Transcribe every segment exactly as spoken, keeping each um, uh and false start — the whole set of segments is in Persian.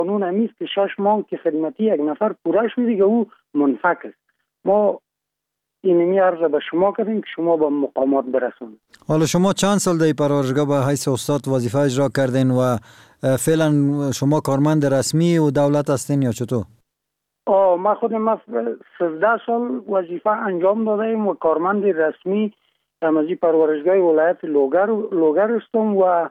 قانون همیست که شش ماه که خدمتی یک نفر پوره شد دیگه او منفک است. ما اینمی عرض به شما کردیم که شما به مقامات برسونید. حالا شما چند سال در پرورشگاه به حیث استاد وظیفه اجرا کردین و فعلا شما کارمند رسمی و دولت هستین یا چطور؟ آه ما خودم سیزده سال وظیفه انجام دادیم و کارمند رسمی در پرورشگاه ولایت لوگر لوگر هستم و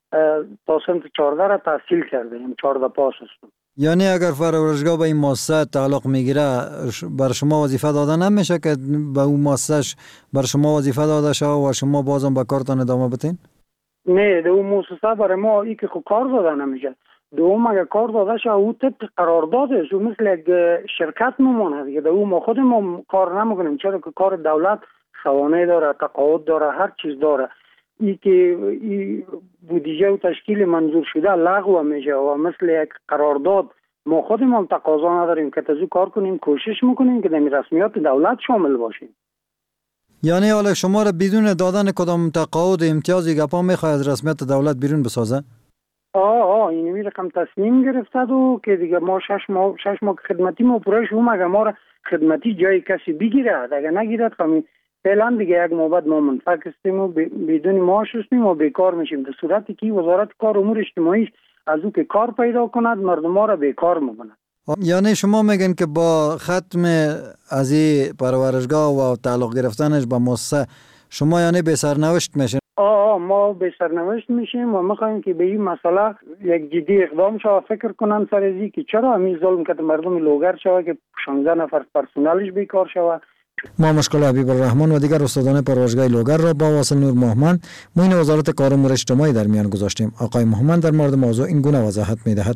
تا سنت چهارده را تحصیل کردیم، چهارده پاس هستم. یعنی اگر پرورشگاه به این مؤسسه تعلق میگیره بر شما وظیفه داده نمیشه که به اون مؤسسه بر شما وظیفه داده شد و شما بازم به کارتان ادامه بدین؟ نه، در اون مؤسسه برای ما ای که خود کار داده نمیشه. دوم اگر کار داده شد او طبق قرارداد است، مثل یک شرکت میمونه دیگه. در اون ما خودمون کار نمیکنیم، چرا که کار دولت سوانه داره، تقاعد داره، هر چیز داره. ای که ای بودجه و تشکیل منظور شده لغو میشه و مثل یک قرارداد ما خودمون تقاضا نداریم که تازه کار کنیم، کوشش میکنیم که در رسمیات دولت شامل باشیم. یعنی حالا شما را بدون دادن کدام تقاعد امتیازی گپا میخواد از رسمیت دولت بیرون بسازه؟ آه آه اینمی رقم تصمیم گرفته و که دیگه ما شش ماه شش ماه خدمتی ما پوره شو، مگه ما را خدمتی جای کسی بگیره، اگه نگیرد خمی فعلا دیگه یک ماه ما منفک هستیم و بدون معاش هستیم و بیکار میشیم. در صورتی که وزارت کار امور اجتماعی از او که کار پیدا کند مردم را بیکار میکنه. یعنی شما میگن که با ختم از این پرورشگاه و تعلق گرفتنش با مؤسسه شما یعنی به سرنوشت میشین؟ آه ما به سرنوشت میشیم و میخوایم که به این مسئله یک جدی اقدام شود، فکر کنن سر ازی که چرا همین ظلم که مردم لوگر شود که شانزده نفر پرسنلش بیکار شود. ما مشکل حبیب الرحمن و دیگر استادان پرورشگاه لوگر را با واصل نور محمد معین وزارت کار امور اجتماعی در میان گذاشتیم. آقای محمد در مورد موضوع این گونه وضاحت میدهد.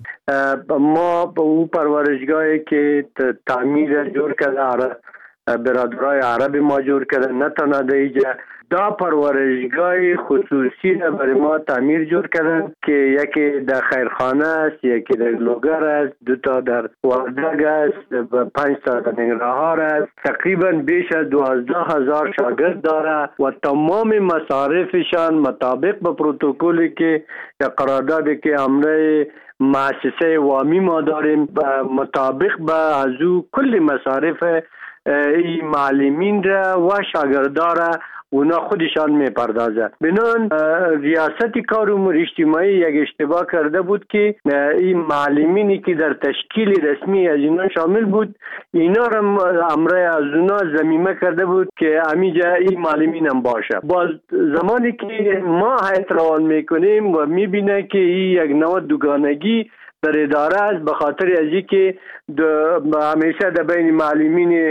ما به اون پرورشگاهی که تعمیر جور کرده برادرای عرب ما جور کرده نه تنها دیگه دا پرورشگاه خصوصی را برای ما تعمیر جور کردن که یکی در خیرخانه است، یکی در لوگر است، دو تا در وردگ است و پنج تا در ننگرهار است. تقریبا بیش از دوازده هزار شاگرد داره و تمام مصارفشان مطابق به پروتکلی که یا قراردادی که امره مؤسسه وامی ما داریم مطابق به از او کل مصارف این معلمین را و شاگردان را اونا خودشان میپردازه. بنان ریاست کار امور اجتماعی یک اشتباه کرده بود که این معلمینی که در تشکیل رسمی از اینا شامل بود اینا را امره از اونا ضمیمه کرده بود که همیجا این معلمین هم باشه. باز زمانی که ما هیئت روان میکنیم و میبینه که این یک نوع دوگانگی در اداره است، به خاطر از اینکه همیشه در بین معلمین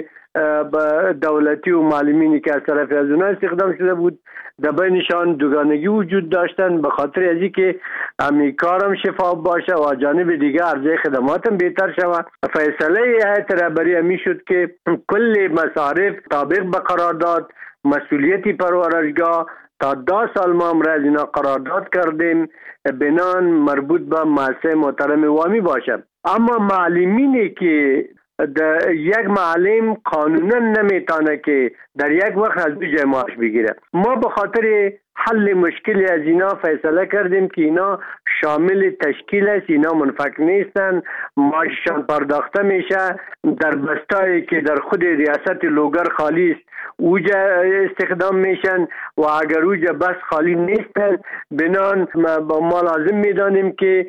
دولتی و معلمینی که از طرف از اونها استخدام شده بود در بینشان دوگانگی وجود داشتن، به خاطر از اینکه همین کارم شفاف باشه و جانب دیگه عرضه خدماتم بهتر شود. فیصله هیئت رهبری همی شد که کل مصارف طابق به قرارداد مسئولیتی پرورشگاه تا دو سال ما هم از اینا قرارداد کردیم بنان مربوط به مؤسسه محترم وامی باشه. اما معلمینی که در یک معلم قانونا نمیتونه که در یک وقت از دو جای معاش بگیره، ما به خاطر حل مشکل از اینا فیصله کردیم که اینا شامل تشکیل است، اینا منفک نیستن، معاششان پرداخته میشه در بستایی که در خود ریاست لوگر خالی است اوجا استخدام میشن و اگر اوجا بس خالی نیستن بنان ما لازم میدانیم که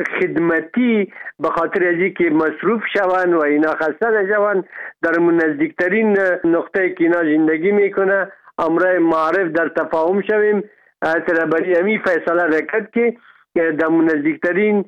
خدمتی به خاطر از اینکه مصروف شوند و اینا خسته شوند در نزدیکترین نقطه که اینا زندگی میکنه امر معرف در تفاهم شویم. تربری همی فیصله رکد که در نزدیکترین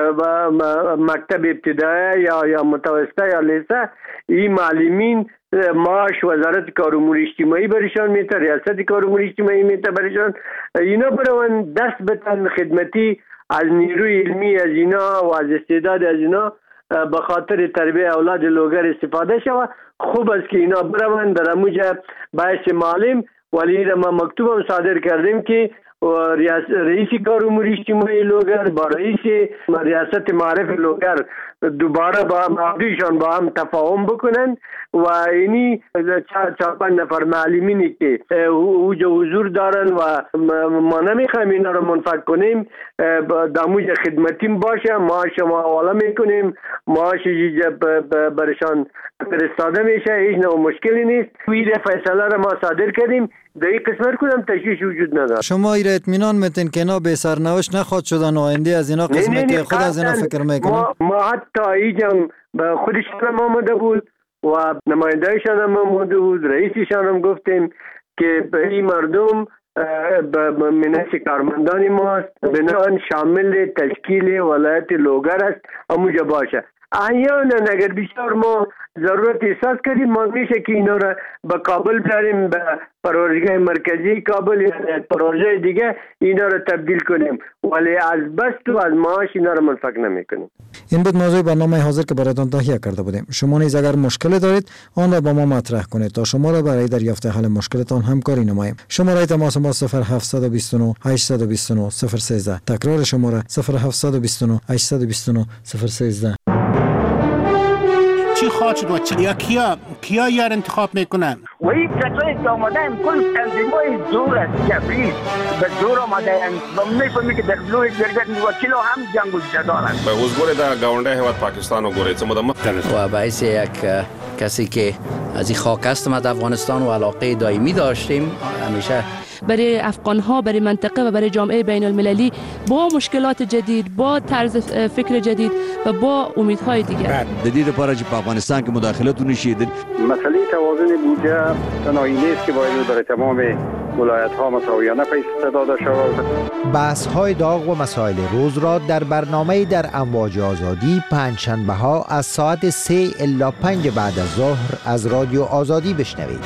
مکتب ابتدایی یا یا متوسطه یا لیسه این معلمین معاش وزارت کار امور اجتماعی برشان میته، ریاست کار امور اجتماعی میته برشان، اینا برون دست بتن خدمتی از نیروی علمی از اینا و از استعداد از اینا به خاطر تربیه اولاد لوگر استفاده شود. خوب است که اینا برون در اموجه باعث معلم ولی ما مکتوب هم صادر کردیم که رئیس کار امور اجتماعی لوگر با رئیس ریاست معارف لوگر دوباره با معافیشان با هم تفاهم بکنن و اینی چهار چهار پنج نفر معلمینی که اوج حضور دارن و ما نمیخوایم اینا رو منفک کنیم داموج خدمتیم باشه، ما شما حواله میکنیم، ما برشان فرستاده میشه، هیچ نوع مشکلی نیست. ویده فیصله رو ما صادر کردیم، در این قسمت کدام تشویش وجود نداره. شما ایره اطمینان میتین که اینا به سرنوشت نخواد شدن و آینده از اینا قسمه که خود از اینا فکر میکنن؟ ما, ما حتی ایجام خودشان هم آمده بود و نمایندهشان هم آمده بود، رئیسشان هم گفتیم که به این مردم به منحص کارمندان ماست، بنابراین شامل تشکیل ولایت لوگر است، همونجا باشه. احیانا اگر بسیار ما ضرورت احساس کردیم ما میشه که اینا را به کابل بریم، به پروژه مرکزی کابل یا پروژه دیگه اینا را تبدیل کنیم، ولی از بست و از معاش اینا را منفک نمی کنیم. این بود موضوع برنامه حاضر که براتون تهیه کرده بودیم. شما نیز اگر مشکل دارید آن را با ما مطرح کنید تا شما را برای دریافت حل مشکلتان همکاری نماییم. شماره تماس ما صفر هفت دو نه هشت دو نه صفر یک سه. تکرار شماره صفر هفت دو نه هشت دو نه صفر یک سه. چی خواهد شد و چی؟ یا کیا کیا یار انتخاب میکنن؟ و این کسایی که آمدن کل تنظیمای زور است، جبری به زور آمدن و میفهمی که در بلوی گرگت وکیل هم جنگ و جدال است. به وزگوری در گاونده هیواد پاکستان و گوری چمو دمت و باعث یک کسی که از این خاک هستم از افغانستان و علاقه دائمی داشتیم همیشه برای افغان‌ها، برای منطقه و برای جامعه بین المللی با مشکلات جدید، با طرز فکر جدید و با امیدهای دیگر. جدید پاره که افغانستان که مداخلت نشید. مسئله توازن بودجه تنهایی نیست که باید برای تمام ولایت‌ها مساویانه پیش داده شود. بحث‌های داغ و مسائل روز را در برنامه در امواج آزادی پنجشنبه‌ها از ساعت سه الی پنج بعد از ظهر از رادیو آزادی بشنوید.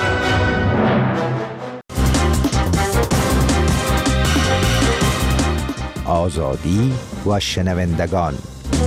آزادی و شنوندگان.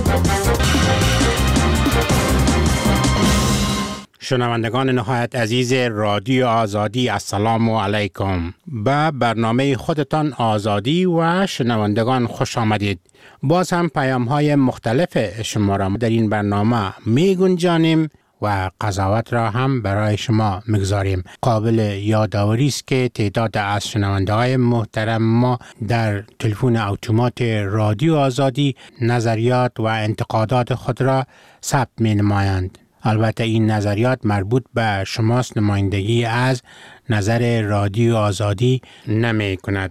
شنوندگان نهایت عزیز رادیو آزادی، السلام علیکم. به برنامه خودتان آزادی و شنوندگان خوش آمدید. باز هم پیام های مختلف شما را در این برنامه می گنجانیم و قضاوت را هم برای شما میگذاریم. قابل یادآوری است که تعداد از شنونده‌های محترم ما در تلفن اتومات رادیو آزادی نظریات و انتقادات خود را ثبت می‌نمایند. البته این نظریات مربوط به شماست، نمایندگی از نظر رادیو آزادی نمی کند.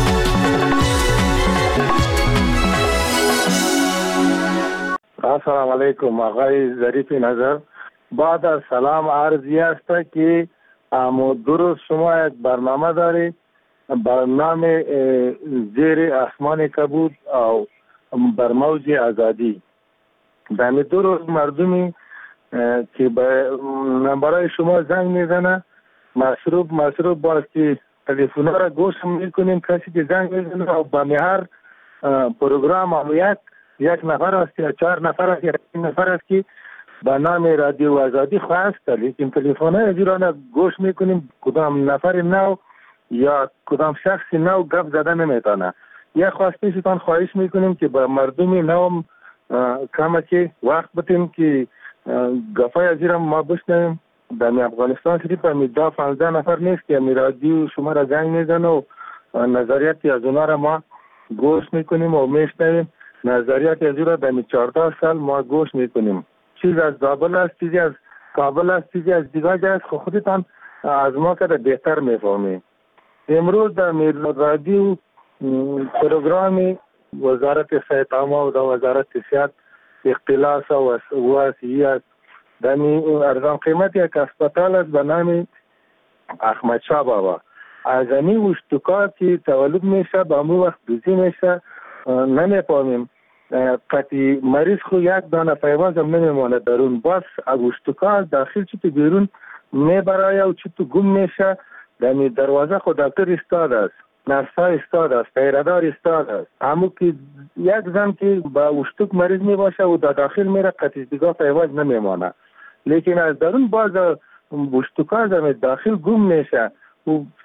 السلام علیکم آقای ظریف نظر. بعد از سلام عرضی است که درست شما یک برنامه داری، برنامه زیر آسمان کبود او بر موج آزادی. دمی درست مردمی که برای شما زنگ میزنه مصروف مصروف باز که تلفن را گوش میکنیم، کسی که زنگ میزنه و به هر پروگرام هم یک یک نفر است یا چهار نفر است یا یک نفر است که به نام رادیو آزادی خواسته، لیکن تلفن های ازیرانه گوش میکنیم کدام نفر نو یا کدام شخص نو گپ زده نمیتونه. یا خواستیشتان خواهش میکنیم که به مردمی نو کم که وقت بتیم که گفای ازیرم ما بشنیم. در افغانستان صرف همی ده پانزده نفر نیست که همی رادیو شما را زنگ میزنه و نظریاتی از اونا را ما گوش میکنیم و میشنویم. نظریاتی از را در چهارده سال ما گوش میکنیم. چیز از زابل است، چیزی از کابل است، چیزی از دیگه جاست، خود خودتان از ما که بهتر میفهمیم. امروز در رادیو پروگرام وزارت صحت عامه و وزارت صحت اختلاس و واسعی است. در ارزان قیمت یک اسپتال است به نام احمد شاه بابا. از این اشتکا که تولد میشه به امو وقت دوزی میشه نمیفهمیم. قطعی مریض خو یک دانه پیواز هم نمیمانه درون، باز اشتکا داخل چی تو بیرون میبرای و چی تو گم میشه. در دروازه خود دکتر استاد است، نرسا استاد است، پیردار استاد است. همون که یک زن که با اشتک مریض می باشه و در داخل میره قطعی دیگه پیواز نمیمانه، لیکن از درون باز اشتکا از داخل گم میشه و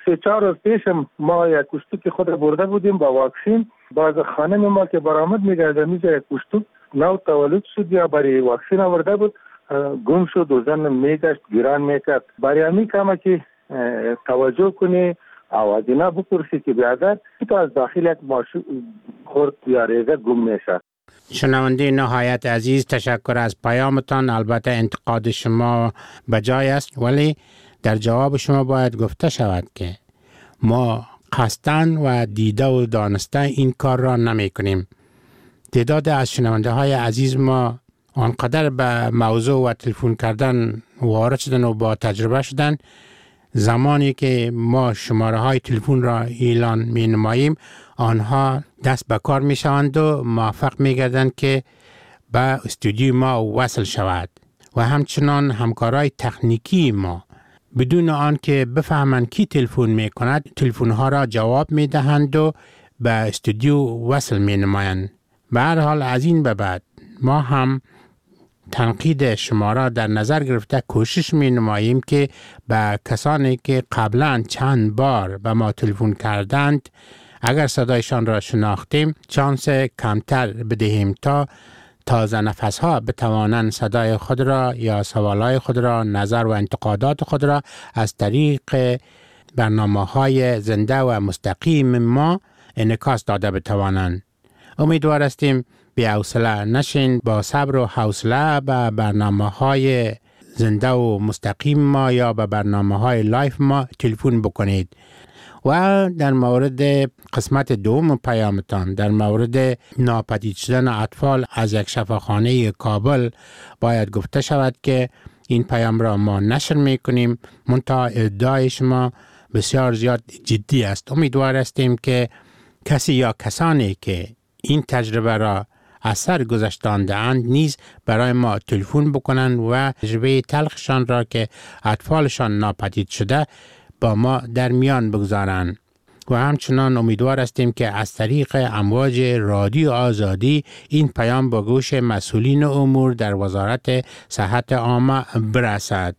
سه چهار روز پیش ما یک کشتوک خود برده بودیم با واکسین. باز خانم ما که برآمد میگرده میگه یک کشتوک نو تولد شد یا برای واکسین آورده بود، گم شد و زن میگشت گیران میکرد. برای همین کامه که توجه کنی آواز اینا بپرسی که بیادر تو از داخل یک ماشین خورد یا ریزه گم میشه. شنونده نهایت عزیز، تشکر از پیامتان. البته انتقاد شما بجای است، ولی در جواب شما باید گفته شود که ما قصداً و دیده و دانسته این کار را نمی کنیم. تعداد از شنونده های عزیز ما آنقدر به موضوع و تلفن کردن وارد شدن و با تجربه شدن، زمانی که ما شماره های تلفن را اعلان می نماییم آنها دست به کار می شوند و موفق می گردند که به استودیو ما وصل شود و همچنان همکارای تکنیکی ما بدون آن که بفهمند کی تلفن می کند تلفن ها را جواب می دهند و به استودیو وصل می نمایند. به هر حال از این به بعد ما هم تنقید شما را در نظر گرفته کوشش می نماییم که به کسانی که قبلا چند بار به ما تلفن کردند اگر صدایشان را شناختیم چانس کمتر بدهیم تا تازه نفس ها بتوانند صدای خود را یا سوالای خود را، نظر و انتقادات خود را از طریق برنامه های زنده و مستقیم ما انعکاس داده بتوانند. امیدوار هستیم بی حوصله نشین، با صبر و حوصله به برنامه های زنده و مستقیم ما یا به برنامه های لایف ما تلفن بکنید. و در مورد قسمت دوم پیامتان در مورد ناپدید شدن اطفال از یک شفاخانه کابل باید گفته شود که این پیام را ما نشر می کنیم، منتها ادعای شما بسیار زیاد جدی است. امیدوار هستیم که کسی یا کسانی که این تجربه را اثر گذاشتانده اند نیز برای ما تلفن بکنند و تجربه تلخشان را که اطفالشان ناپدید شده با ما در میان بگذارند. و همچنان امیدوار هستیم که از طریق امواج رادیو آزادی این پیام با گوش مسئولین امور در وزارت صحت عامه برسد.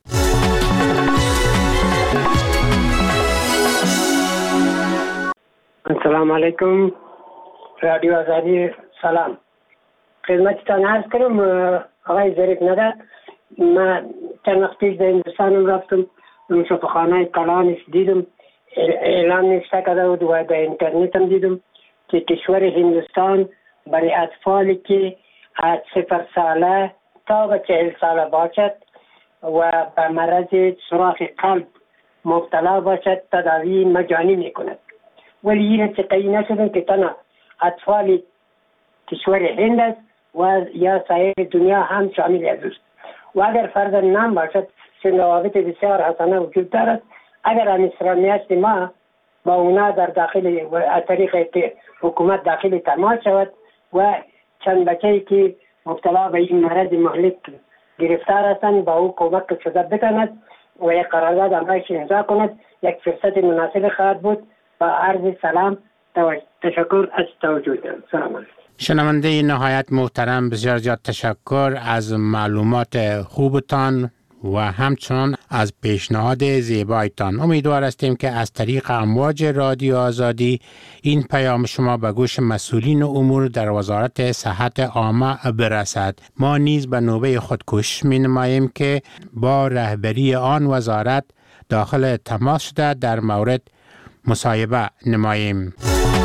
السلام علیکم رادیو آزادی. سلام خدمتتان عرض کنم آقای ظریف نداد. من چند وقت پیش در هندوستان رفتم، شفاخانه کلانش دیدم، اعلان نوشته کرده بود و در اینترنت هم دیدم که کشور هندوستان برای اطفالی که از صفر ساله تا به چهل ساله باشد و به مرض سوراخ قلب مبتلا باشد تداوی مجانی میکند. ولی این چقدر نشدن که تنها اطفال کشور هند است و یا سایر دنیا هم شامل است. و اگر فرض نام باشد چون روابط بسیار حسنه وجود دارد، اگر انسرانیت ما با اونا در داخل و از طریق حکومت داخل تماس شود و چند بچه‌ای که مبتلا به این مرض مهلک گرفتار هستند با او کمک شده بتاند و یک قرارداد همراهش امضا کند، یک فرصت مناسب خواهد بود. با عرض سلام تشکر از توجهتان. سلام علیکم. شنونده نهایت محترم، بسیار زیاد تشکر از معلومات خوبتان و همچنان از پیشنهاد زیبایتان. امیدوار هستیم که از طریق امواج رادیو آزادی این پیام شما به گوش مسئولین امور در وزارت صحت عامه برسد. ما نیز به نوبه خود کوشش می نماییم که با رهبری آن وزارت داخل تماس شده در مورد مصاحبه نماییم.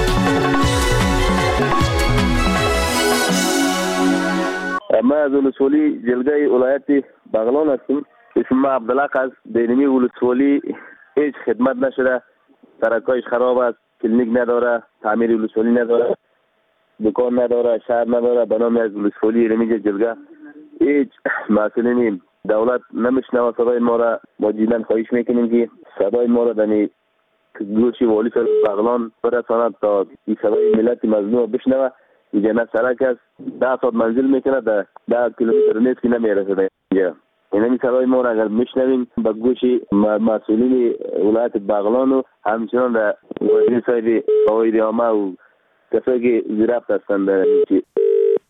ما از ولسوالی جلگه ولایت بغلان هستیم. اسم عبدالله از دینمی ولسوالی هیچ خدمت نشده، سرکایش خراب است، کلینیک نداره، تعمیر ولسوالی نداره، دکان نداره، شهر نداره. به نام از ولسوالی رمیج جلگه هیچ مسئولین دولت نمیشنوه صدای ما را. ما جیدن خواهش میکنیم که صدای ما را دنی گوش والی بغلان برساند تا این صدای ملت مظلوم بشنوه. اینجا نه سرک است، ده ساعت منزل میکنه، ده ده کیلومتر نیست که نمیرسه اینجا. این همی صدای ما را اگر میشنویم به گوش مسئولین ولایت بغلان و همچنان در وزیر صاحب قواعد عامه و کسایی که زیرفت هستند.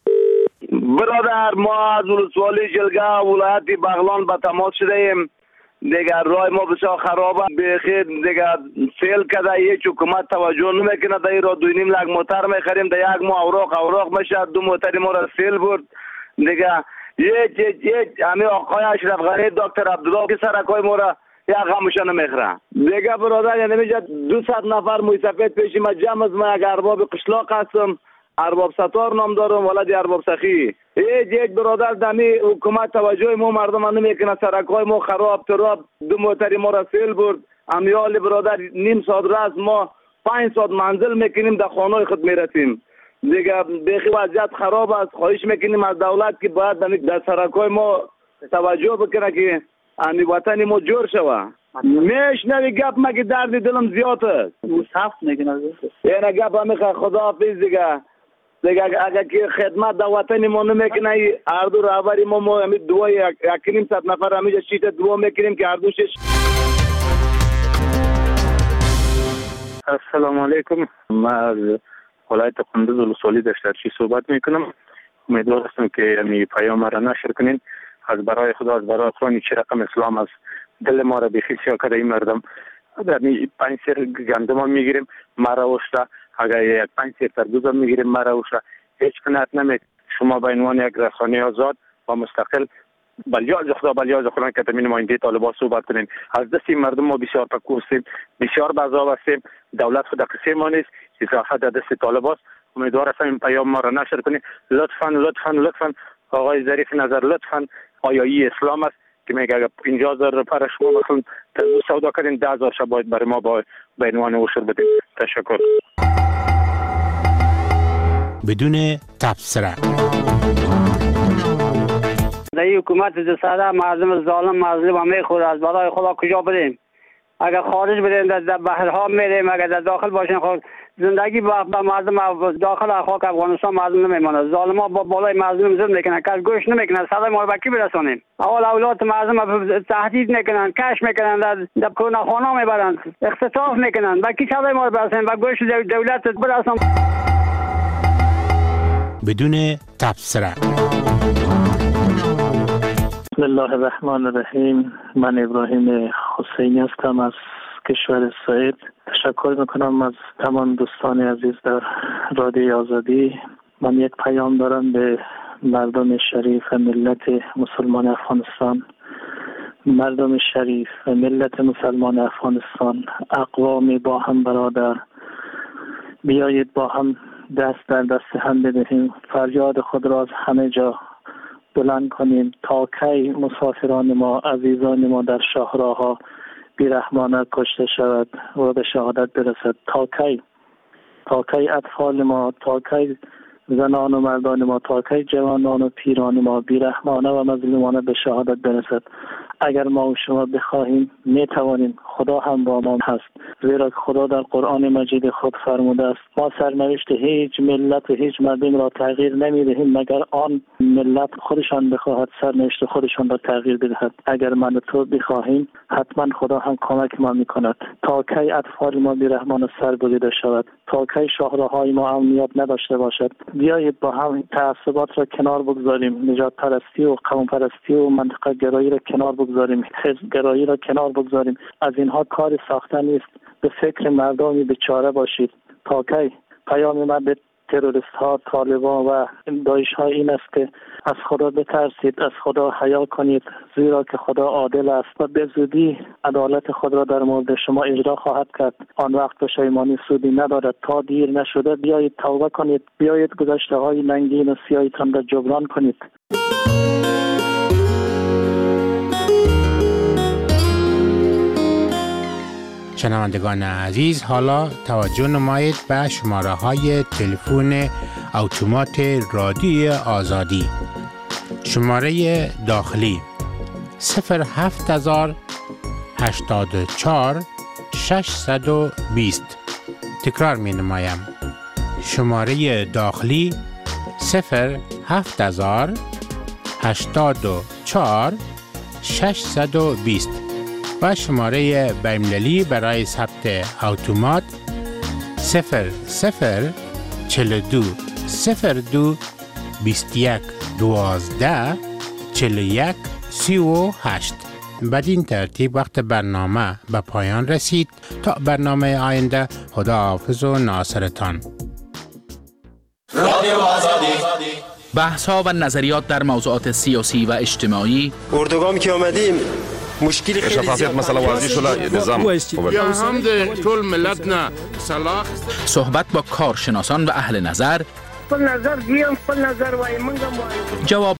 برادر، ما از ولسوالی جلگه ولایت بغلان به تماس شده ایم. دیگه راه ما بسیار خرابه بخیر دیگه سیل کده هیچ حکومت توجه نمیکنه در را دو نیم لک موتر میخریم در یک ماه اوراق اوراق میشه دو موتر ما را سیل برد دیگه هیچ هیچ هیچ همین آقای اشرف غنی دکتر عبدالله که سرکای ما را یک غمشه نمیخره دیگه برادر یعنی میشه دویست نفر موی سفید پیشی ما جمع از ما یک ارباب قشلاق هستم ارباب ستار نام دارم ولد ارباب سخی هیچ هیچ برادر دمی حکومت توجه ما مردم نمیکنه سرکای ما خراب تراب دو موتر ما را سیل برد امیال برادر نیم ساعت راست ما پنج ساعت منزل میکنیم در خانه خود میرسیم دیگه بخی وضعیت خراب است خواهش میکنیم از دولت که باید در سرکای ما توجه بکنه که امی وطن ما جور شوه میشنوی گپ مگه درد دلم زیاد است مصحف میگن یعنی گپ همیخه خداحافظ دیگه دیگه اگر که خدمت در وطن ما نمیکنه هر دو رهبری ما ما همین دو یک نیم صد نفر همیشه شیت دو میکنیم که هر دوشش. السلام علیکم، من از ولایت کندوز ولسوالی دشترچی صحبت میکنم. امیدوار هستم که می پیام را نشر کنین. از برای خدا از برای قرآن چه رقم اسلام از دل ما را بیخی سیاه کرده این مردم در پنج سیر گندم هم میگیریم مرا وشتا اگر یک پنج سیر تربوز هم میگیریم مرا وشتا هیچ کنات نمید. شما به عنوان یک رسانه آزاد و مستقل بلیاز خدا بلیاز خدا که تمین ماینده طالبان صحبت کنین. از دستی مردم ما بسیار پکو هستیم، بسیار بزاو هستیم، دولت خود قصه ما نیست، اضافه در دست طالبان. امیدوار هستم این پیام ما را نشر کنین. لطفاً لطفاً لطفاً آقای ظریف نظر لطفاً آیایی اسلام است که میگه اگر پنجاه هزار پر شما مثلا سودا کردین ده هزار شب باید برای ما با به عنوان عشر بدیم. تشکر. بدون تبصره در حکومت جسده مردم ظالم مظلوم همه خود از برای خدا کجا بریم؟ اگر خارج بریم در بحرها میریم، اگر در داخل باشیم خود زندگی با مردم داخل خاک افغانستان مردم نمیمونه. ظالما با بالای مردم ظلم میکنن، کس گوش نمیکنن. صدای ما رو به کی برسونیم؟ اول اولاد مردم تهدید میکنن، کش میکنن، در در خانه میبرن، اختطاف میکنن. به کی صدای ما رو برسونیم؟ به گوش دولت برسون. بدون تبصره. بسم الله الرحمن الرحیم. من ابراهیم حسینی هستم از کشور سوئد. تشکر میکنم از تمام دوستان عزیز در رادیو آزادی. من یک پیام دارم به مردم شریف ملت مسلمان افغانستان. مردم شریف ملت مسلمان افغانستان، اقوام با هم برادر، بیایید با هم دست در دست هم بدهیم، فریاد خود را از همه جا بلند کنیم. تا کی مسافران ما، عزیزان ما در شاهراها بیرحمانه کشته شود و به شهادت برسد؟ تا کی؟ تا کی اطفال ما، تا کی زنان و مردان ما، تا کی جوانان و پیران ما بیرحمانه و مظلومانه به شهادت برسد؟ اگر ما و شما بخواهیم می توانیم. خدا هم با ما هست، زیرا خدا در قرآن مجید خود فرموده است ما سرنوشت هیچ ملت و هیچ مردم را تغییر نمی دهیم مگر آن ملت خودشان بخواهد سرنوشت خودشان را تغییر بدهد. اگر من و تو بخواهیم حتما خدا هم کمک ما می کند. تا کی اطفال ما بیرحمانه سربریده شود؟ تا کی شاهراهای ما امنیت نداشته باشد؟ بیایید با هم تعصبات را کنار بگذاریم، نجات پرستی و قوم پرستی و منطقه گرایی را کنار بگذاریم، حزب گرایی را کنار بگذاریم. از اینها کار ساخته نیست. به فکر مردمی بیچاره باشید. تا کی؟ پیام من به تروریست ها، طالبان و داعش ها این است که از خدا بترسید، از خدا حیا کنید، زیرا که خدا عادل است و به زودی عدالت خود را در مورد شما اجرا خواهد کرد. آن وقت پشیمانی سودی ندارد. تا دیر نشده بیایید توبه کنید، بیایید گذشته های ننگین و سیاهیتان را جبران کنید. شنوندگان عزیز، حالا توجه نمایید به شماره های تلفن اتومات رادیو آزادی. شماره داخلی صفر هفت هزار هشتاد و چهار ششصد و بیست. تکرار می نمایم. شماره داخلی صفر هفت هزار هشتاد و چهار ششصد و بیست و شماره بین‌المللی برای ثبت اتومات صفر صفر چهل و دو صفر دو بیست و یک دوازده چهل و یک سی و هشت. بدین ترتیب وقت برنامه به پایان رسید. تا برنامه آینده، خداحافظ و ناصرتان. رادیو آزادی. بحث ها و نظریات در موضوعات سیاسی و اجتماعی. اردوگام که آمدیم مشکلی خیلی شفافیت مسئله واضح شده، نظام یا هم ده طول ملت نه صلاح صحبت با کارشناسان و اهل نظر. خپل نظر دیم خپل نظر وای منګم وای جواب